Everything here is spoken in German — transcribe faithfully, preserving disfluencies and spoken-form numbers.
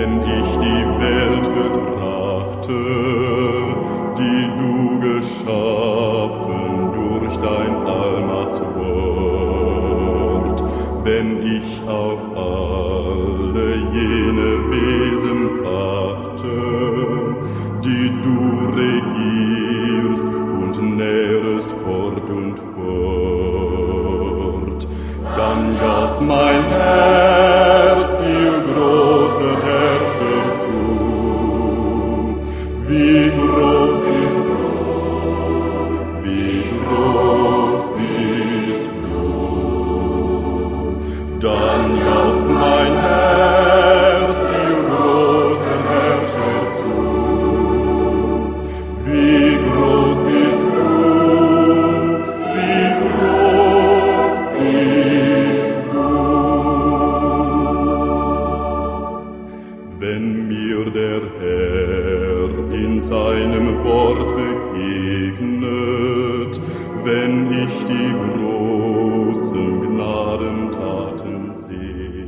wenn ich die Welt betrachte, die du geschaffen durch dein Allmachtswort, wenn ich auf alle jene Wesen achte, die du regierst und nährest fort und fort, dann gab mein Herz dir große Herrscher zu. Wie groß ist du, wie groß bist du. Dann gab mein Herz dir große Herrscher zu. Wie groß bist du, wie groß bist du. Wenn mir der Herr in seinem Wort begegnet, wenn ich die großen Gnadentaten sehe,